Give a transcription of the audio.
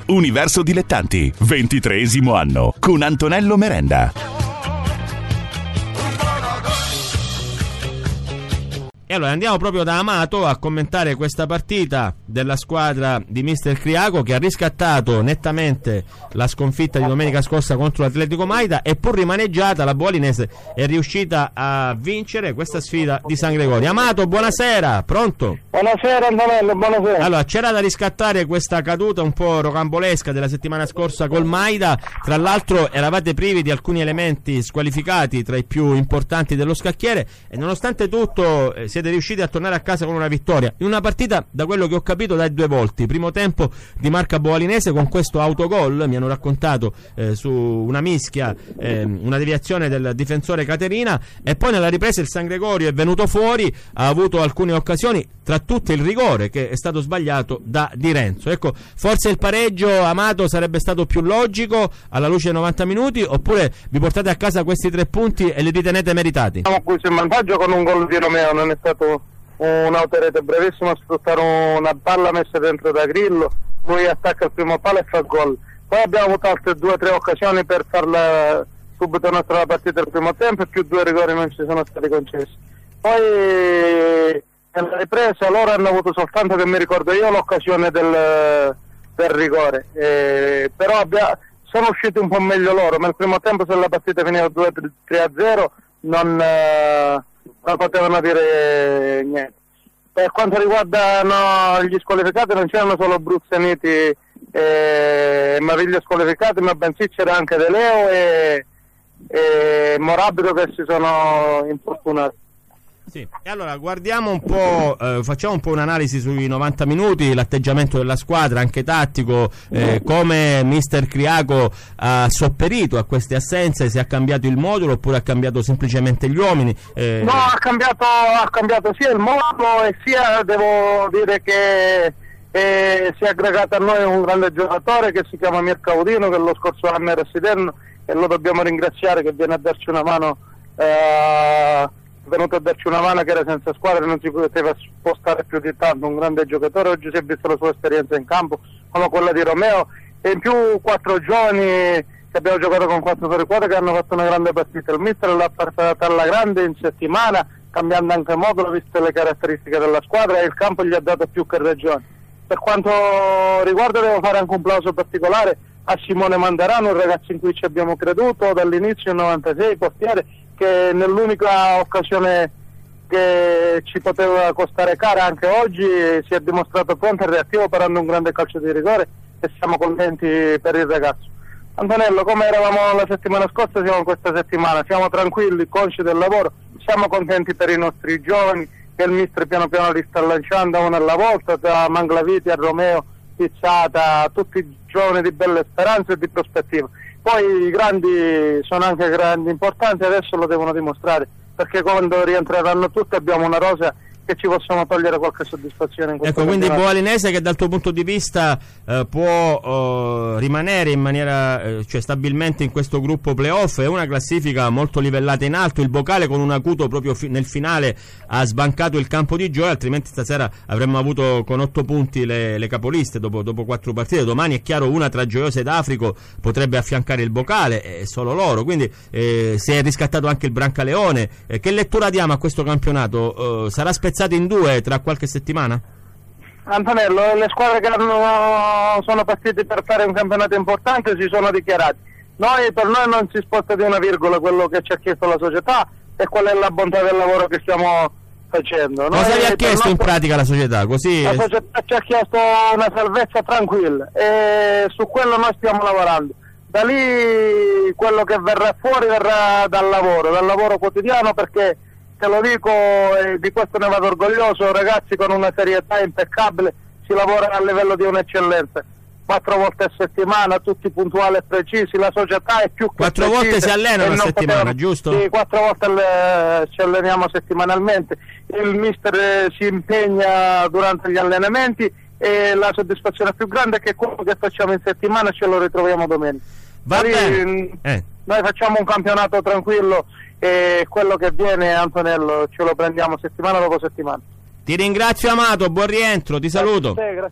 Universo Dilettanti, 23esimo anno, con Antonello Merenda. E allora andiamo proprio da Amato a commentare questa partita della squadra di Mister Criaco, che ha riscattato nettamente la sconfitta di domenica scorsa contro l'Atletico Maida, e pur rimaneggiata la Boalinese è riuscita a vincere questa sfida di San Gregorio. Amato, buonasera, pronto? Buonasera Antonello, buonasera. Allora, c'era da riscattare questa caduta un po' rocambolesca della settimana scorsa col Maida. Tra l'altro eravate privi di alcuni elementi squalificati tra i più importanti dello scacchiere, e nonostante tutto siete riusciti a tornare a casa con una vittoria in una partita, da quello che ho capito, dai due volti. Primo tempo di marca boalinese con questo autogol, mi hanno raccontato, su una mischia, una deviazione del difensore Caterina, e poi nella ripresa il San Gregorio è venuto fuori, ha avuto alcune occasioni, tra tutte il rigore che è stato sbagliato da Di Renzo. Ecco, forse il pareggio, Amato, sarebbe stato più logico alla luce dei 90 minuti, oppure vi portate a casa questi 3 punti e li ritenete meritati? Siamo qui in vantaggio con un gol di Romeo, non è stato un'autorete brevissimo a sfruttare una palla messa dentro da Grillo, lui attacca il primo palo e fa gol. Poi abbiamo avuto altre 2 o 3 occasioni per farla subito nostra la partita del primo tempo, e più 2 rigori non ci sono stati concessi. Poi nella ripresa loro hanno avuto soltanto, che mi ricordo io, l'occasione del rigore, però sono usciti un po' meglio loro, ma il primo tempo, se la partita finiva 2-3-0 non potevano dire niente. Per quanto riguarda gli squalificati, non c'erano solo Bruzzaniti e Maviglio squalificati, ma bensì c'era anche De Leo e Morabito che si sono infortunati. Sì, e allora guardiamo un po', facciamo un po' un'analisi sui 90 minuti, l'atteggiamento della squadra, anche tattico, come Mister Criaco ha sopperito a queste assenze, se ha cambiato il modulo oppure ha cambiato semplicemente gli uomini. No, ha cambiato sia il modulo, e sia, devo dire che si è aggregato a noi un grande giocatore che si chiama Mirko Audino, che lo scorso anno era a Siderno, e lo dobbiamo ringraziare, che viene a darci una mano, venuto a darci una mano, che era senza squadra, non si poteva spostare più di tanto. Un grande giocatore, oggi si è visto la sua esperienza in campo come quella di Romeo, e in più 4 giovani che abbiamo giocato con 4 fuori quadra, che hanno fatto una grande partita. Il mister l'ha portata alla grande in settimana, cambiando anche modulo viste le caratteristiche della squadra, e il campo gli ha dato più che ragione. Per quanto riguarda, devo fare anche un plauso particolare a Simone Mandarano, un ragazzo in cui ci abbiamo creduto dall'inizio, il 96, portiere, che nell'unica occasione che ci poteva costare cara, anche oggi, si è dimostrato pronto e reattivo, parando un grande calcio di rigore, e siamo contenti per il ragazzo. Antonello, come eravamo la settimana scorsa, siamo questa settimana, siamo tranquilli, consci del lavoro, siamo contenti per i nostri giovani, che il mister piano piano li sta lanciando uno alla volta, da Manglaviti a Romeo, Pizzata, tutti giovani di belle speranze e di prospettiva. Poi i grandi sono anche grandi importanti, adesso lo devono dimostrare, perché quando rientreranno tutti abbiamo una rosa che ci possiamo togliere qualche soddisfazione in questo quindi campionato. Boalinese, che dal tuo punto di vista può rimanere in maniera cioè stabilmente in questo gruppo playoff, è una classifica molto livellata in alto. Il Bocale con un acuto proprio nel finale ha sbancato il campo di gioia, altrimenti stasera avremmo avuto con 8 punti le capoliste dopo 4 partite. Domani è chiaro, una tra Gioiosa ed Africo potrebbe affiancare il Bocale, e solo loro, quindi si è riscattato anche il Brancaleone. Che lettura diamo a questo campionato? Sarà spezzato in 2 tra qualche settimana? Antonello, le squadre che sono partite per fare un campionato importante si sono dichiarati. Per noi non si sposta di una virgola quello che ci ha chiesto la società, e qual è la bontà del lavoro che stiamo facendo. Cosa vi ha chiesto in pratica la società? Così la società ci ha chiesto una salvezza tranquilla, e su quello noi stiamo lavorando. Da lì quello che verrà fuori verrà dal lavoro quotidiano, perché te lo dico, e di questo ne vado orgoglioso, ragazzi con una serietà impeccabile, si lavora a livello di un'eccellenza. 4 volte a settimana, tutti puntuali e precisi, la società è più che 4 volte si allenano a settimana, giusto? Sì, 4 volte ci alleniamo settimanalmente. Il mister si impegna durante gli allenamenti, e la soddisfazione più grande è che quello che facciamo in settimana ce lo ritroviamo domenica. Va bene. Noi facciamo un campionato tranquillo, e quello che viene, Antonello, ce lo prendiamo settimana dopo settimana. Ti ringrazio, Amato, buon rientro, ti saluto. Grazie.